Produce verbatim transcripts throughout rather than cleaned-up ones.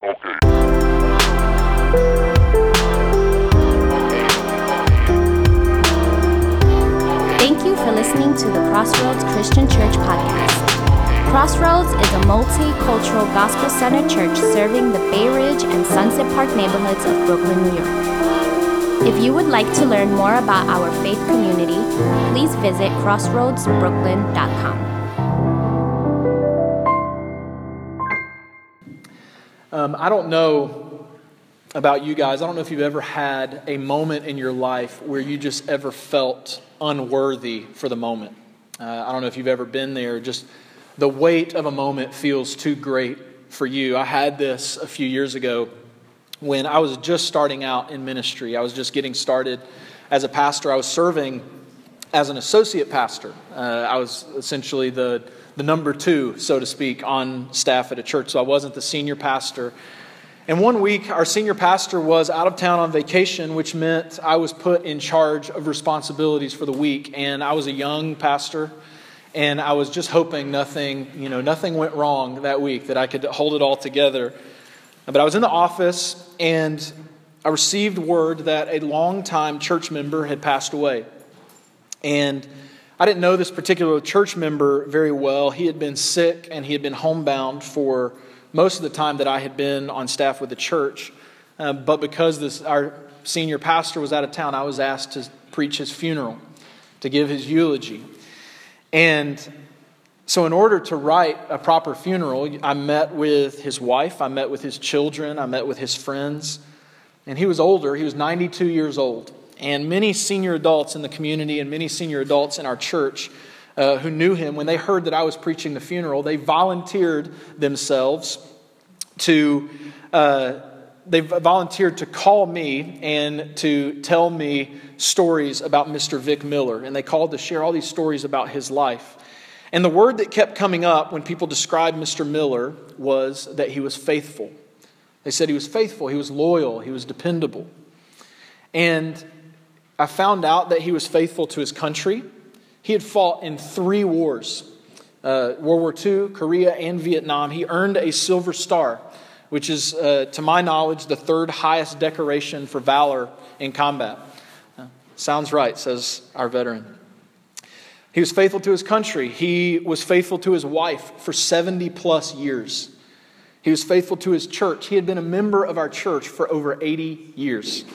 Okay. Thank you for listening to the Crossroads Christian Church podcast. Crossroads is a multicultural gospel-centered church serving the Bay Ridge and Sunset Park neighborhoods of Brooklyn, New York. If you would like to learn more about our faith community, please visit crossroads brooklyn dot com. Um, I don't know about you guys. I don't know if you've ever had a moment in your life where you just ever felt unworthy for the moment. Uh, I don't know if you've ever been there. Just the weight of a moment feels too great for you. I had this a few years ago when I was just starting out in ministry. I was just getting started as a pastor. I was serving as an associate pastor. Uh, I was essentially the the number two, so to speak, on staff at a church. So I wasn't the senior pastor. And one week, our senior pastor was out of town on vacation, which meant I was put in charge of responsibilities for the week. And I was a young pastor, and I was just hoping nothing, you know, nothing went wrong that week, that I could hold it all together. But I was in the office, and I received word that a longtime church member had passed away. And I didn't know this particular church member very well. He had been sick, and he had been homebound for most of the time that I had been on staff with the church. Uh, but because this our senior pastor was out of town, I was asked to preach his funeral, to give his eulogy. And so in order to write a proper funeral, I met with his wife, I met with his children, I met with his friends. And he was older, he was ninety-two years old. And many senior adults in the community and many senior adults in our church uh, who knew him, when they heard that I was preaching the funeral, they volunteered themselves to, uh, they volunteered to call me and to tell me stories about Mister Vic Miller. And they called to share all these stories about his life. And the word that kept coming up when people described Mister Miller was that he was faithful. They said he was faithful, he was loyal, he was dependable. And I found out that he was faithful to his country. He had fought in three wars, uh, World War Two, Korea, and Vietnam. He earned a Silver Star, which is, uh, to my knowledge, the third highest decoration for valor in combat. Uh, sounds right, says our veteran. He was faithful to his country. He was faithful to his wife for seventy plus years. He was faithful to his church. He had been a member of our church for over eighty years.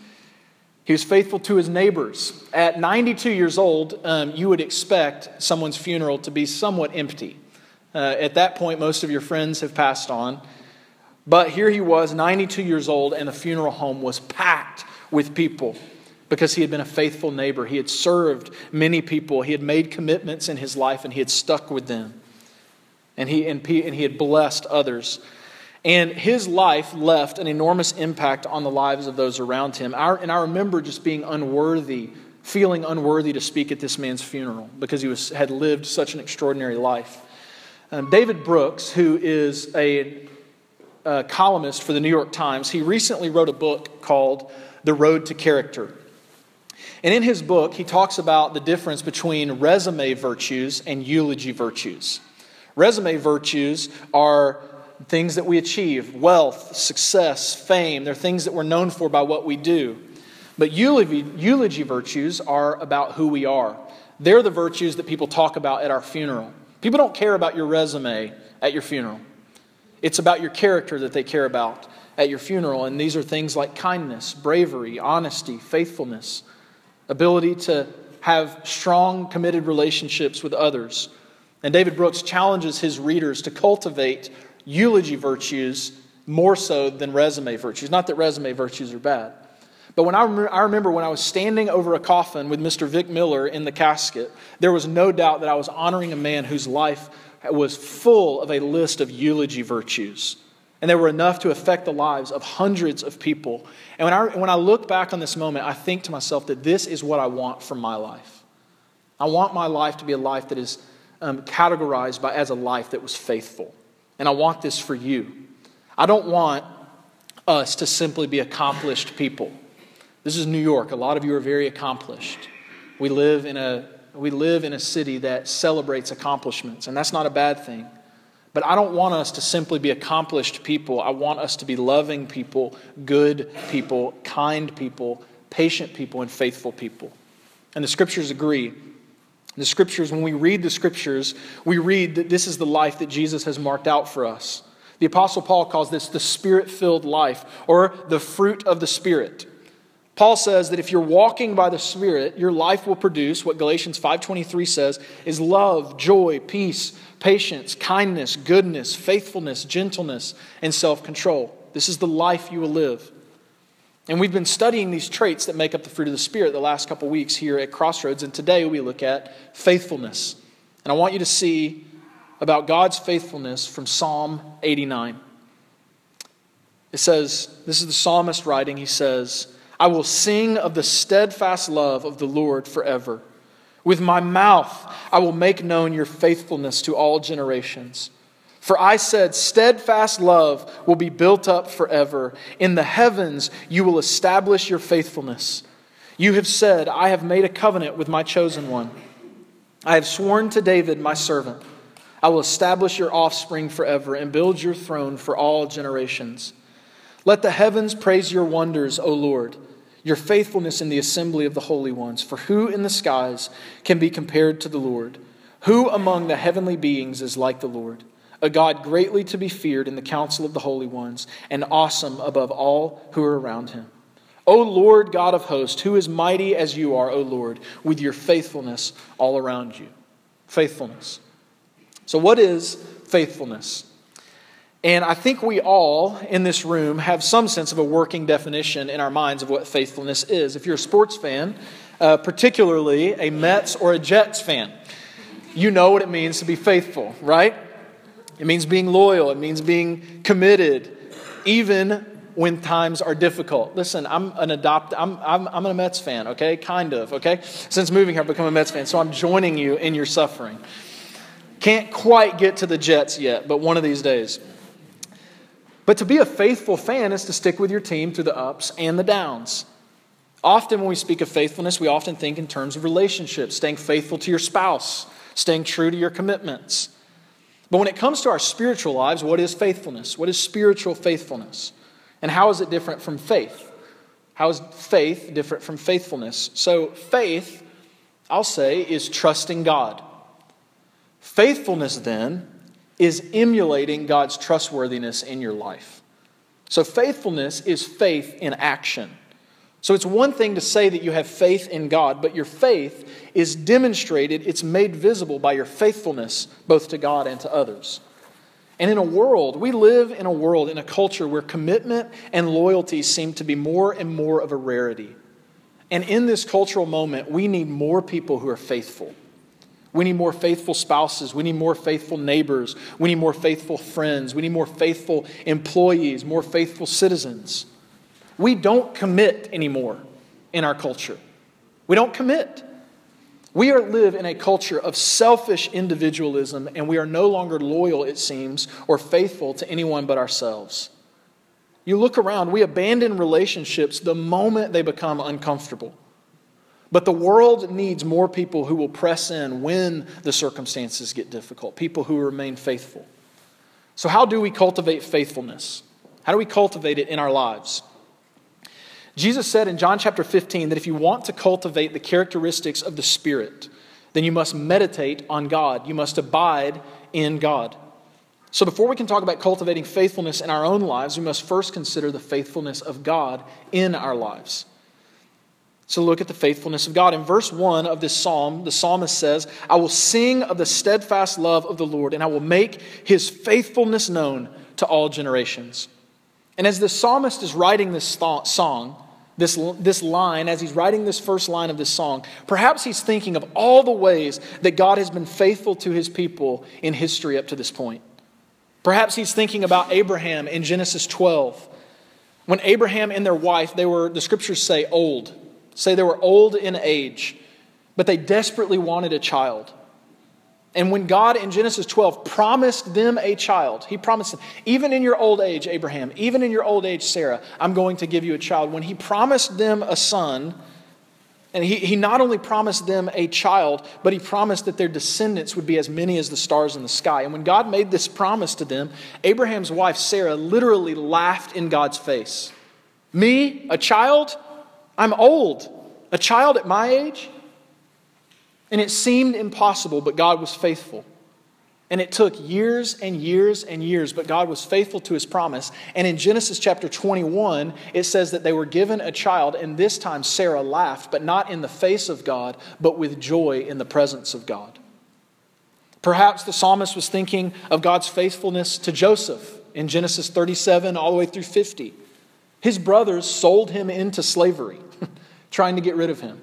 He was faithful to his neighbors. At ninety-two years old, um, you would expect someone's funeral to be somewhat empty. Uh, at that point, most of your friends have passed on. But here he was, ninety-two years old, and the funeral home was packed with people because he had been a faithful neighbor. He had served many people. He had made commitments in his life, and he had stuck with them. And he, and he, and he had blessed others. And his life left an enormous impact on the lives of those around him. Our, and I remember just being unworthy, feeling unworthy to speak at this man's funeral because he was had lived such an extraordinary life. Um, David Brooks, who is a, a columnist for the New York Times, he recently wrote a book called The Road to Character. And in his book, he talks about the difference between resume virtues and eulogy virtues. Resume virtues are things that we achieve, wealth, success, fame. They're things that we're known for by what we do. But eulogy, eulogy virtues are about who we are. They're the virtues that people talk about at our funeral. People don't care about your resume at your funeral. It's about your character that they care about at your funeral. And these are things like kindness, bravery, honesty, faithfulness, ability to have strong, committed relationships with others. And David Brooks challenges his readers to cultivate eulogy virtues more so than resume virtues. Not that resume virtues are bad. But when I, rem- I remember when I was standing over a coffin with Mister Vic Miller in the casket, there was no doubt that I was honoring a man whose life was full of a list of eulogy virtues. And they were enough to affect the lives of hundreds of people. And when I, when I look back on this moment, I think to myself that this is what I want from my life. I want my life to be a life that is um, categorized by as a life that was faithful. And I want this for you. I don't want us to simply be accomplished people. This is New York. A lot of you are very accomplished. We live in a we live in a city that celebrates accomplishments, and that's not a bad thing. But I don't want us to simply be accomplished people. I want us to be loving people, good people, kind people, patient people, and faithful people. And the scriptures agree. The scriptures, when we read the scriptures, we read that this is the life that Jesus has marked out for us. The Apostle Paul calls this the Spirit-filled life, or the fruit of the Spirit. Paul says that if you're walking by the Spirit, your life will produce what Galatians five twenty-three says is love, joy, peace, patience, kindness, goodness, faithfulness, gentleness, and self-control. This is the life you will live. And we've been studying these traits that make up the fruit of the Spirit the last couple weeks here at Crossroads, and today we look at faithfulness. And I want you to see about God's faithfulness from Psalm eighty-nine. It says, this is the psalmist writing, he says, I will sing of the steadfast love of the Lord forever. With my mouth I will make known your faithfulness to all generations. For I said, steadfast love will be built up forever. In the heavens you will establish your faithfulness. You have said, I have made a covenant with my chosen one. I have sworn to David, my servant. I will establish your offspring forever and build your throne for all generations. Let the heavens praise your wonders, O Lord, your faithfulness in the assembly of the holy ones. For who in the skies can be compared to the Lord? Who among the heavenly beings is like the Lord? A God greatly to be feared in the council of the holy ones, and awesome above all who are around him. O Lord God of hosts, who is mighty as you are, O Lord, with your faithfulness all around you. Faithfulness. So what is faithfulness? And I think we all in this room have some sense of a working definition in our minds of what faithfulness is. If you're a sports fan, uh, particularly a Mets or a Jets fan, you know what it means to be faithful, right? It means being loyal. It means being committed, even when times are difficult. Listen, I'm an adopt. I'm I'm I'm a Mets fan. Okay, kind of. Okay, since moving here, I've become a Mets fan, so I'm joining you in your suffering. Can't quite get to the Jets yet, but one of these days. But to be a faithful fan is to stick with your team through the ups and the downs. Often when we speak of faithfulness, we often think in terms of relationships, staying faithful to your spouse, staying true to your commitments. But when it comes to our spiritual lives, what is faithfulness? What is spiritual faithfulness? And how is it different from faith? How is faith different from faithfulness? So faith, I'll say, is trusting God. Faithfulness, then, is emulating God's trustworthiness in your life. So faithfulness is faith in action. So it's one thing to say that you have faith in God, but your faith is demonstrated, it's made visible by your faithfulness both to God and to others. And in a world, we live in a world, in a culture where commitment and loyalty seem to be more and more of a rarity. And in this cultural moment, we need more people who are faithful. We need more faithful spouses. We need more faithful neighbors. We need more faithful friends. We need more faithful employees, more faithful citizens. We don't commit anymore in our culture. We don't commit. We are live in a culture of selfish individualism, and we are no longer loyal, it seems, or faithful to anyone but ourselves. You look around, we abandon relationships the moment they become uncomfortable. But the world needs more people who will press in when the circumstances get difficult, people who remain faithful. So how do we cultivate faithfulness? How do we cultivate it in our lives? Jesus said in John chapter fifteen that if you want to cultivate the characteristics of the Spirit, then you must meditate on God. You must abide in God. So before we can talk about cultivating faithfulness in our own lives, we must first consider the faithfulness of God in our lives. So look at the faithfulness of God. In verse one of this psalm, the psalmist says, I will sing of the steadfast love of the Lord, and I will make his faithfulness known to all generations. And as the psalmist is writing this th- song, this, this line, as he's writing this first line of this song, perhaps he's thinking of all the ways that God has been faithful to his people in history up to this point. Perhaps he's thinking about Abraham in Genesis twelve. When Abraham and their wife, they were, the scriptures say, old. Say they were old in age, but they desperately wanted a child. And when God in Genesis twelve promised them a child, he promised them, even in your old age, Abraham, even in your old age, Sarah, I'm going to give you a child. When he promised them a son, And he, he not only promised them a child, but he promised that their descendants would be as many as the stars in the sky. And when God made this promise to them, Abraham's wife Sarah literally laughed in God's face. Me, a child? I'm old. A child at my age? And it seemed impossible, but God was faithful. And it took years and years and years, but God was faithful to his promise. And in Genesis chapter twenty-one, it says that they were given a child, and this time Sarah laughed, but not in the face of God, but with joy in the presence of God. Perhaps the psalmist was thinking of God's faithfulness to Joseph in Genesis thirty-seven all the way through fifty. His brothers sold him into slavery, trying to get rid of him.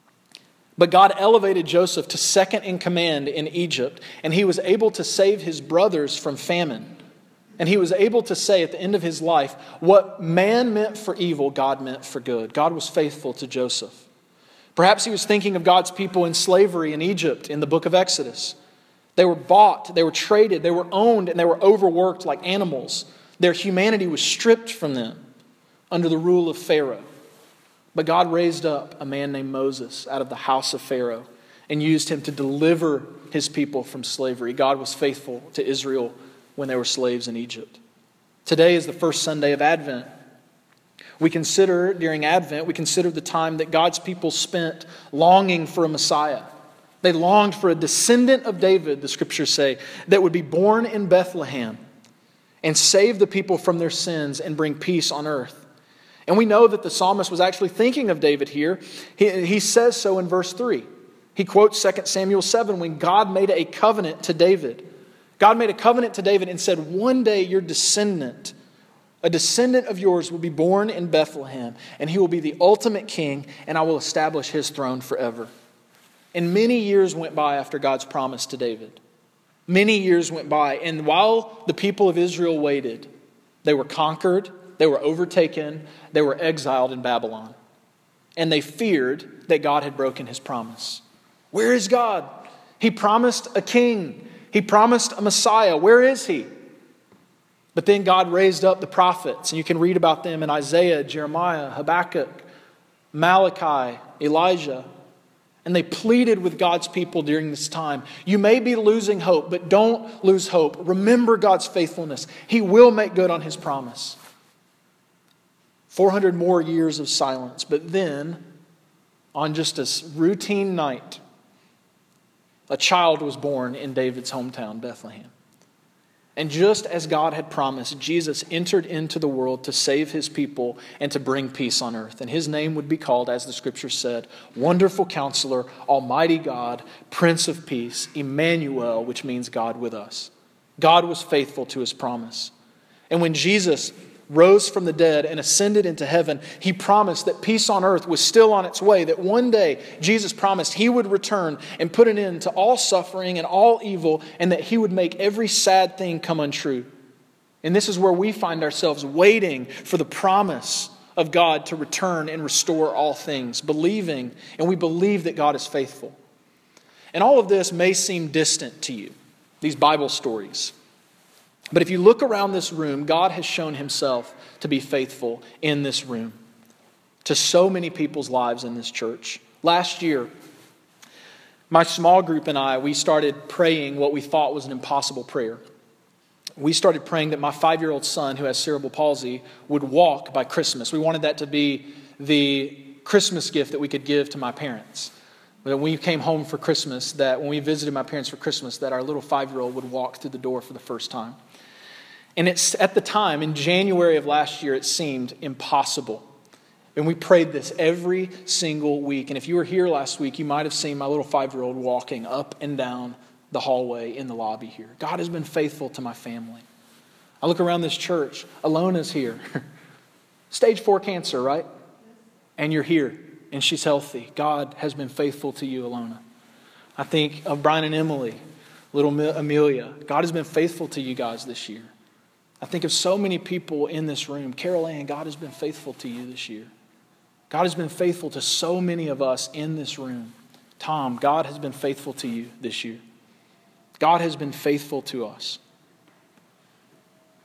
But God elevated Joseph to second in command in Egypt, and he was able to save his brothers from famine. And he was able to say at the end of his life, what man meant for evil, God meant for good. God was faithful to Joseph. Perhaps he was thinking of God's people in slavery in Egypt in the book of Exodus. They were bought, they were traded, they were owned, and they were overworked like animals. Their humanity was stripped from them under the rule of Pharaoh. But God raised up a man named Moses out of the house of Pharaoh and used him to deliver his people from slavery. God was faithful to Israel when they were slaves in Egypt. Today is the first Sunday of Advent. We consider, during Advent, we consider the time that God's people spent longing for a Messiah. They longed for a descendant of David, the scriptures say, that would be born in Bethlehem and save the people from their sins and bring peace on earth. And we know that the psalmist was actually thinking of David here. He, he says so in verse three. He quotes Second Samuel seven when God made a covenant to David. God made a covenant to David and said, one day your descendant, a descendant of yours will be born in Bethlehem, and he will be the ultimate king, and I will establish his throne forever. And many years went by after God's promise to David. Many years went by, and while the people of Israel waited, they were conquered, they were overtaken, they were exiled in Babylon. And they feared that God had broken his promise. Where is God? He promised a king. He promised a Messiah. Where is he? But then God raised up the prophets. And you can read about them in Isaiah, Jeremiah, Habakkuk, Malachi, Elijah. And they pleaded with God's people during this time. You may be losing hope, but don't lose hope. Remember God's faithfulness. He will make good on his promise. four hundred more years of silence. But then, on just a routine night, a child was born in David's hometown, Bethlehem. And just as God had promised, Jesus entered into the world to save his people and to bring peace on earth. And his name would be called, as the scripture said, Wonderful Counselor, Almighty God, Prince of Peace, Emmanuel, which means God with us. God was faithful to his promise. And when Jesus rose from the dead and ascended into heaven, he promised that peace on earth was still on its way, that one day Jesus promised he would return and put an end to all suffering and all evil, and that he would make every sad thing come untrue. And this is where we find ourselves waiting for the promise of God to return and restore all things, believing, and we believe that God is faithful. And all of this may seem distant to you, these Bible stories. But if you look around this room, God has shown himself to be faithful in this room to so many people's lives in this church. Last year, my small group and I, we started praying what we thought was an impossible prayer. We started praying that my five-year-old son, who has cerebral palsy, would walk by Christmas. We wanted that to be the Christmas gift that we could give to my parents. When we came home for Christmas, that when we visited my parents for Christmas, that our little five-year-old would walk through the door for the first time. And it's at the time, in January of last year, it seemed impossible. And we prayed this every single week. And if you were here last week, you might have seen my little five-year-old walking up and down the hallway in the lobby here. God has been faithful to my family. I look around this church. Alona's here. Stage four cancer, right? And you're here, and she's healthy. God has been faithful to you, Alona. I think of Brian and Emily, little Amelia. God has been faithful to you guys this year. I think of so many people in this room. Carol Ann, God has been faithful to you this year. God has been faithful to so many of us in this room. Tom, God has been faithful to you this year. God has been faithful to us.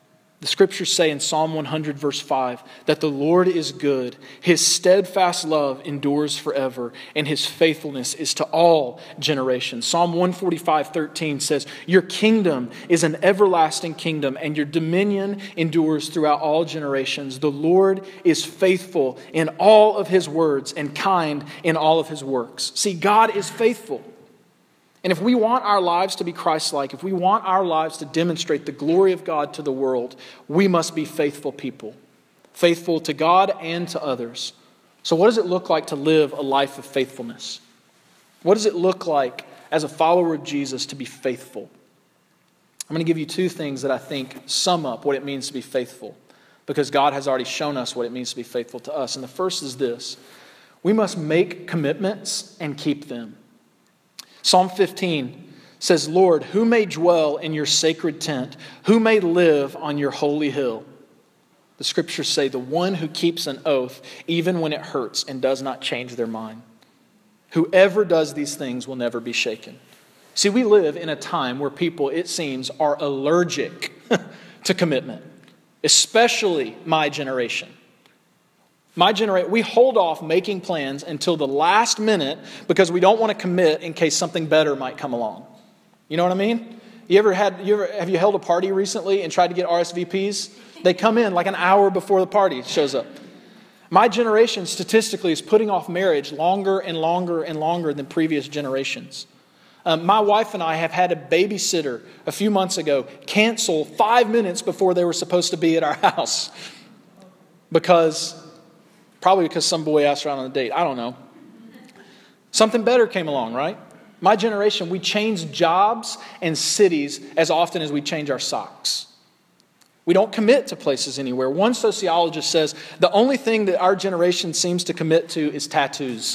The scriptures say in Psalm one hundred verse five that the Lord is good, his steadfast love endures forever, and his faithfulness is to all generations. Psalm one forty-five thirteen says, your kingdom is an everlasting kingdom, and your dominion endures throughout all generations. The Lord is faithful in all of his words and kind in all of his works. See, God is faithful. And if we want our lives to be Christ-like, if we want our lives to demonstrate the glory of God to the world, we must be faithful people. Faithful to God and to others. So what does it look like to live a life of faithfulness? What does it look like as a follower of Jesus to be faithful? I'm going to give you two things that I think sum up what it means to be faithful, because God has already shown us what it means to be faithful to us. And the first is this: we must make commitments and keep them. Psalm fifteen says, Lord, who may dwell in your sacred tent? Who may live on your holy hill? The scriptures say, the one who keeps an oath, even when it hurts, and does not change their mind. Whoever does these things will never be shaken. See, we live in a time where people, it seems, are allergic to commitment, especially my generation. My generation, we hold off making plans until the last minute because we don't want to commit in case something better might come along. You know what I mean? You ever had, you ever, have you held a party recently and tried to get R S V Ps? They come in like an hour before the party shows up. My generation statistically is putting off marriage longer and longer and longer than previous generations. Um, my wife and I have had a babysitter a few months ago cancel five minutes before they were supposed to be at our house because... Probably because some boy asked her out on a date. I don't know. Something better came along, right? My generation, we change jobs and cities as often as we change our socks. We don't commit to places anywhere. One sociologist says the only thing that our generation seems to commit to is tattoos.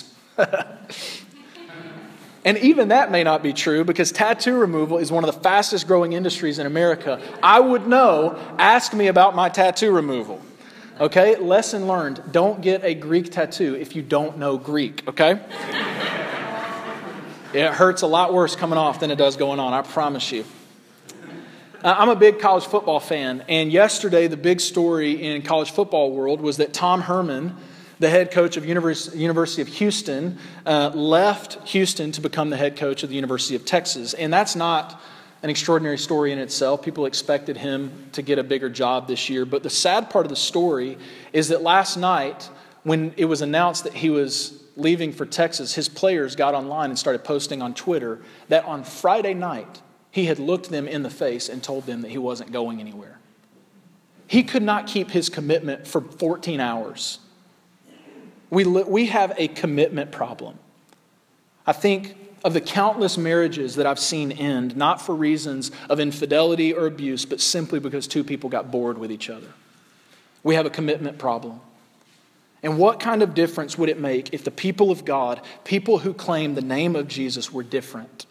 And even that may not be true because tattoo removal is one of the fastest growing industries in America. I would know. Ask me about my tattoo removal. Okay, lesson learned. Don't get a Greek tattoo if you don't know Greek, okay? It hurts a lot worse coming off than it does going on, I promise you. Uh, I'm a big college football fan, and yesterday the big story in college football world was that Tom Herman, the head coach of Univers- University of Houston, uh, left Houston to become the head coach of the University of Texas. And that's not an extraordinary story in itself. People expected him to get a bigger job this year. But the sad part of the story is that last night, when it was announced that he was leaving for Texas, his players got online and started posting on Twitter that on Friday night, he had looked them in the face and told them that he wasn't going anywhere. He could not keep his commitment for fourteen hours. We, li- we have a commitment problem. I think of the countless marriages that I've seen end, not for reasons of infidelity or abuse, but simply because two people got bored with each other. We have a commitment problem. And what kind of difference would it make if the people of God, people who claim the name of Jesus, were different?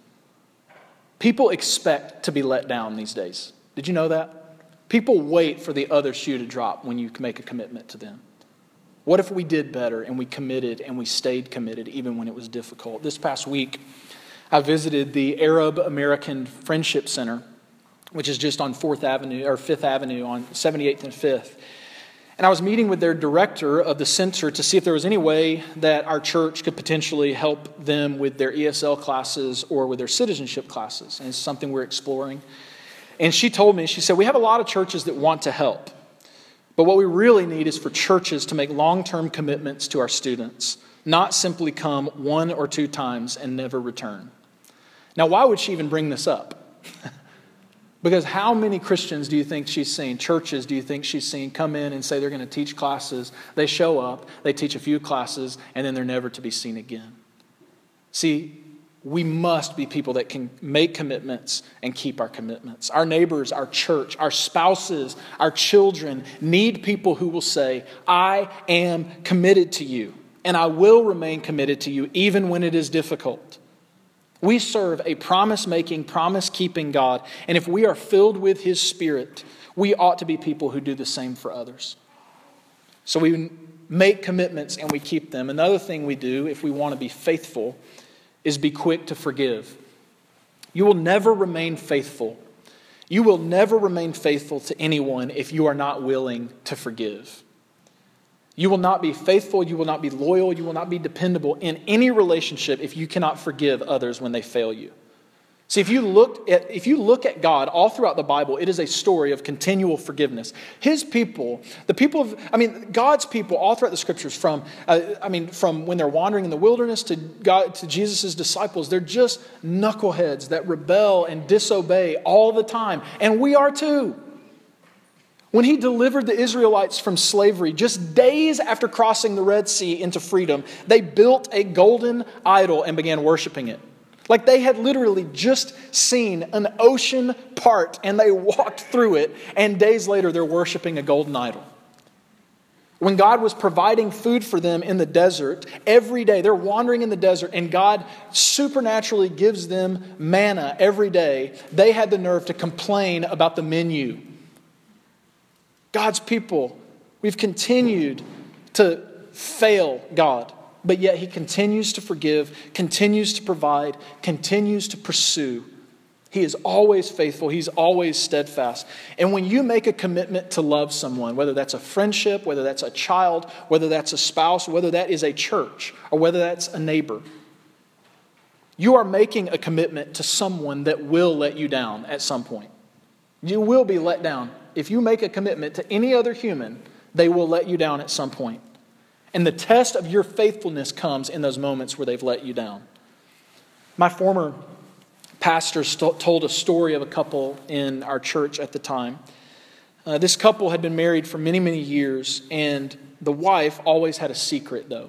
People expect to be let down these days. Did you know that? People wait for the other shoe to drop when you make a commitment to them. What if we did better and we committed and we stayed committed even when it was difficult? This past week, I visited the Arab American Friendship Center, which is just on fourth Avenue or fifth Avenue on seventy-eighth and fifth. And I was meeting with their director of the center to see if there was any way that our church could potentially help them with their E S L classes or with their citizenship classes. And it's something we're exploring. And she told me, she said, we have a lot of churches that want to help. But what we really need is for churches to make long-term commitments to our students, not simply come one or two times and never return. Now, why would she even bring this up? Because how many Christians do you think she's seen, churches do you think she's seen come in and say they're going to teach classes, they show up, they teach a few classes, and then they're never to be seen again? See, we must be people that can make commitments and keep our commitments. Our neighbors, our church, our spouses, our children need people who will say, I am committed to you, and I will remain committed to you even when it is difficult. We serve a promise-making, promise-keeping God, and if we are filled with His Spirit, we ought to be people who do the same for others. So we make commitments and we keep them. Another thing we do if we want to be faithful is be quick to forgive. You will never remain faithful You will never remain faithful to anyone if you are not willing to forgive. You will not be faithful, you will not be loyal, you will not be dependable in any relationship if you cannot forgive others when they fail you. See, if you look at if you look at God all throughout the Bible, it is a story of continual forgiveness. His people, the people of, I mean, God's people all throughout the scriptures, from, uh, I mean, from when they're wandering in the wilderness to God, to Jesus' disciples, they're just knuckleheads that rebel and disobey all the time. And we are too. When he delivered the Israelites from slavery, just days after crossing the Red Sea into freedom, they built a golden idol and began worshiping it. Like they had literally just seen an ocean part and they walked through it, and days later they're worshiping a golden idol. When God was providing food for them in the desert, every day they're wandering in the desert and God supernaturally gives them manna every day, they had the nerve to complain about the menu. God's people, we've continued to fail God. But yet he continues to forgive, continues to provide, continues to pursue. He is always faithful. He's always steadfast. And when you make a commitment to love someone, whether that's a friendship, whether that's a child, whether that's a spouse, whether that is a church, or whether that's a neighbor, you are making a commitment to someone that will let you down at some point. You will be let down. If you make a commitment to any other human, they will let you down at some point. And the test of your faithfulness comes in those moments where they've let you down. My former pastor st- told a story of a couple in our church at the time. Uh, this couple had been married for many, many years, and the wife always had a secret, though.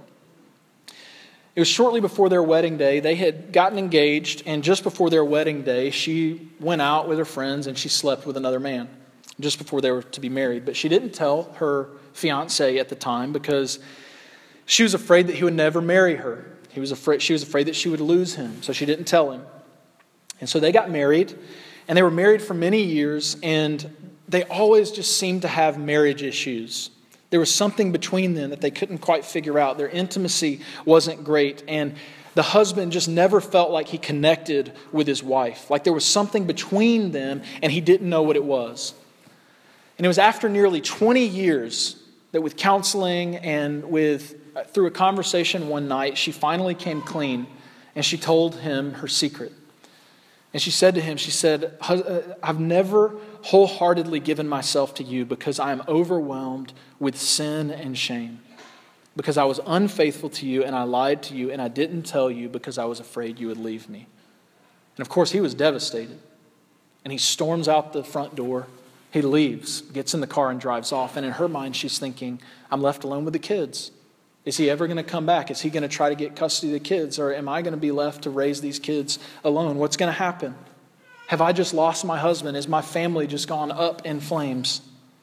It was shortly before their wedding day. They had gotten engaged, and just before their wedding day, she went out with her friends and she slept with another man just before they were to be married. But she didn't tell her fiancé at the time because she was afraid that he would never marry her. He was afraid, she was afraid that she would lose him, so she didn't tell him. And so they got married, and they were married for many years, and they always just seemed to have marriage issues. There was something between them that they couldn't quite figure out. Their intimacy wasn't great, and the husband just never felt like he connected with his wife. Like there was something between them, and he didn't know what it was. And it was after nearly twenty years that with counseling and with through a conversation one night, she finally came clean and she told him her secret. And she said to him, she said, I've never wholeheartedly given myself to you because I am overwhelmed with sin and shame. Because I was unfaithful to you and I lied to you and I didn't tell you because I was afraid you would leave me. And of course, he was devastated. And he storms out the front door. He leaves, gets in the car and drives off. And in her mind, she's thinking, I'm left alone with the kids. Is he ever going to come back? Is he going to try to get custody of the kids? Or am I going to be left to raise these kids alone? What's going to happen? Have I just lost my husband? Is my family just gone up in flames?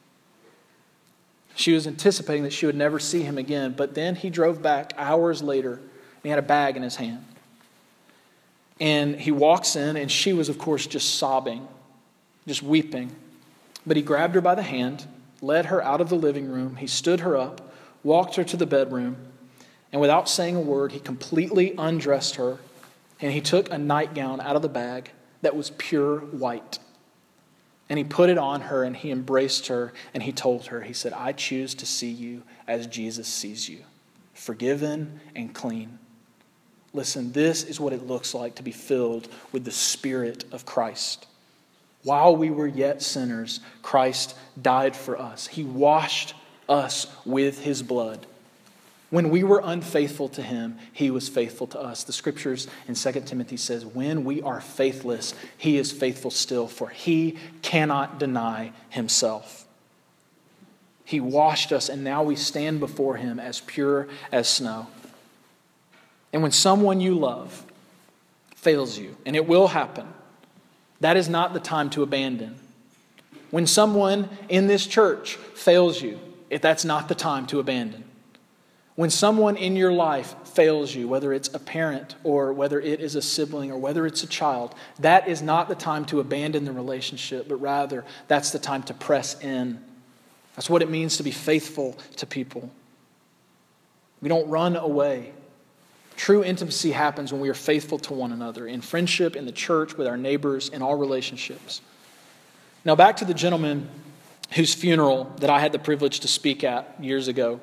She was anticipating that she would never see him again. But then he drove back hours later, and he had a bag in his hand. And he walks in, and she was, of course, just sobbing, just weeping. But he grabbed her by the hand, led her out of the living room. He stood her up, walked her to the bedroom, and without saying a word, he completely undressed her, and he took a nightgown out of the bag that was pure white. And he put it on her, and he embraced her, and he told her, he said, I choose to see you as Jesus sees you, forgiven and clean. Listen, this is what it looks like to be filled with the Spirit of Christ. While we were yet sinners, Christ died for us. He washed us with his blood. When we were unfaithful to him, he was faithful to us. The scriptures in Second Timothy says, when we are faithless, he is faithful still, for he cannot deny himself. He washed us, and now we stand before him as pure as snow. And when someone you love fails you, and it will happen, that is not the time to abandon. When someone in this church fails you, if that's not the time to abandon. When someone in your life fails you, whether it's a parent or whether it is a sibling or whether it's a child, that is not the time to abandon the relationship, but rather that's the time to press in. That's what it means to be faithful to people. We don't run away. True intimacy happens when we are faithful to one another, in friendship, in the church, with our neighbors, in all relationships. Now back to the gentleman whose funeral that I had the privilege to speak at years ago.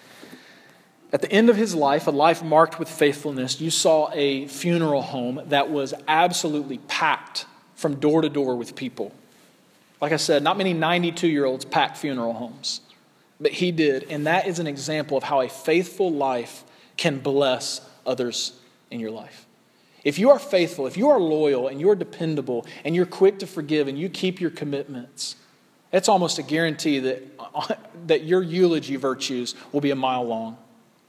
At the end of his life, a life marked with faithfulness, you saw a funeral home that was absolutely packed from door to door with people. Like I said, not many ninety-two-year-olds pack funeral homes, but he did. And that is an example of how a faithful life can bless others in your life. If you are faithful, if you are loyal and you're dependable and you're quick to forgive and you keep your commitments, it's almost a guarantee that, that your eulogy virtues will be a mile long.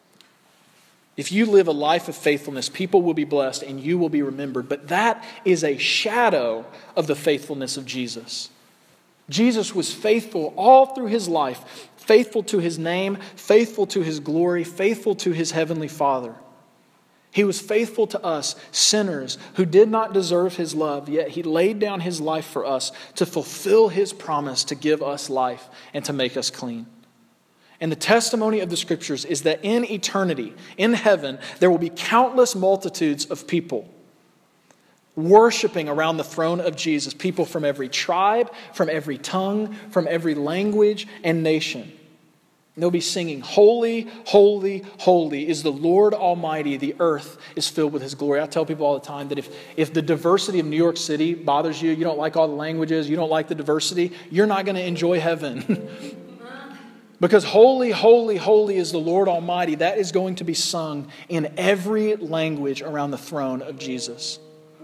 If you live a life of faithfulness, people will be blessed and you will be remembered. But that is a shadow of the faithfulness of Jesus. Jesus was faithful all through his life, faithful to his name, faithful to his glory, faithful to his heavenly Father. He was faithful to us, sinners who did not deserve his love, yet he laid down his life for us to fulfill his promise to give us life and to make us clean. And the testimony of the Scriptures is that in eternity, in heaven, there will be countless multitudes of people worshiping around the throne of Jesus. People from every tribe, from every tongue, from every language and nation. And they'll be singing, "Holy, holy, holy is the Lord Almighty. The earth is filled with his glory." I tell people all the time that if, if the diversity of New York City bothers you, you don't like all the languages, you don't like the diversity, you're not going to enjoy heaven. Because holy, holy, holy is the Lord Almighty. That is going to be sung in every language around the throne of Jesus.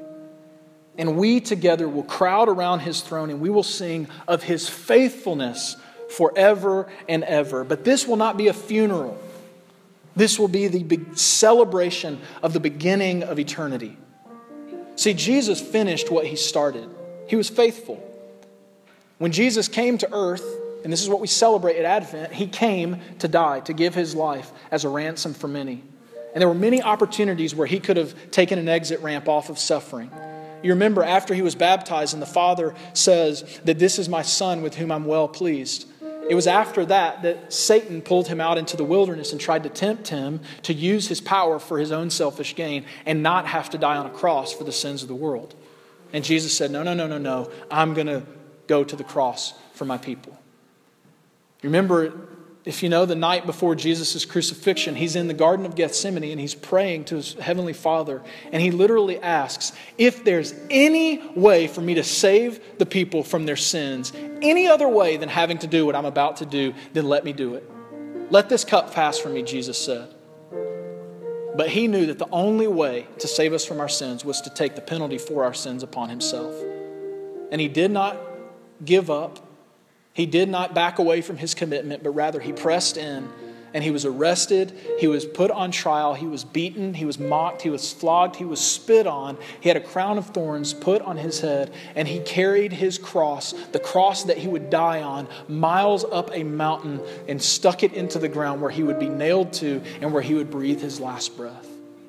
And we together will crowd around his throne and we will sing of his faithfulness forever and ever. But this will not be a funeral. This will be the big celebration of the beginning of eternity. See, Jesus finished what he started. He was faithful. When Jesus came to earth, and this is what we celebrate at Advent, he came to die, to give his life as a ransom for many. And there were many opportunities where he could have taken an exit ramp off of suffering. You remember after he was baptized and the Father says that this is my Son with whom I'm well pleased. It was after that that Satan pulled him out into the wilderness and tried to tempt him to use his power for his own selfish gain and not have to die on a cross for the sins of the world. And Jesus said, no, no, no, no, no. I'm going to go to the cross for my people. Remember, if you know, the night before Jesus' crucifixion, he's in the Garden of Gethsemane and he's praying to his heavenly Father. And he literally asks, if there's any way for me to save the people from their sins, any other way than having to do what I'm about to do, then let me do it. Let this cup pass from me, Jesus said. But he knew that the only way to save us from our sins was to take the penalty for our sins upon himself. And he did not give up. He did not back away from his commitment, but rather he pressed in and he was arrested. He was put on trial. He was beaten. He was mocked. He was flogged. He was spit on. He had a crown of thorns put on his head, and he carried his cross, the cross that he would die on, miles up a mountain and stuck it into the ground where he would be nailed to and where he would breathe his last breath.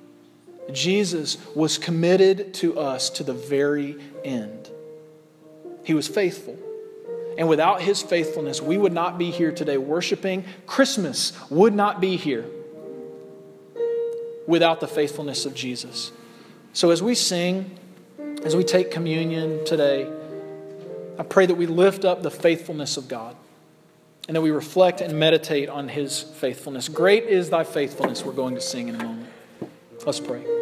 Jesus was committed to us to the very end. He was faithful. And without his faithfulness, we would not be here today worshiping. Christmas would not be here without the faithfulness of Jesus. So as we sing, as we take communion today, I pray that we lift up the faithfulness of God and that we reflect and meditate on his faithfulness. Great is thy faithfulness, we're going to sing in a moment. Let's pray.